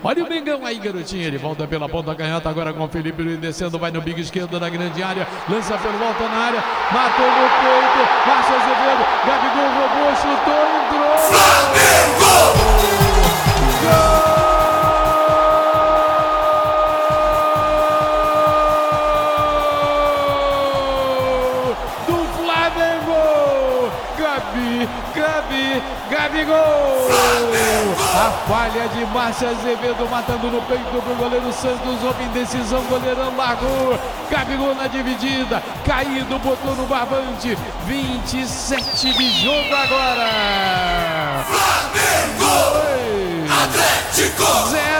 Olha o Mengão aí, garotinho. Ele volta pela ponta canhota agora com o Felipe Luiz descendo. Vai no big esquerdo na grande área. Lança pelo volta na área. Matou no peito. Márcio Azevedo. Gabigol roubou, chutou, entrou. Flamengo! Gabigol! A falha de Márcio Azevedo matando no peito pro goleiro Santos, houve indecisão, goleirão largou. Gabigol na dividida, caído, botou no barbante. 27 de jogo agora. Flamengo! Atlético! 0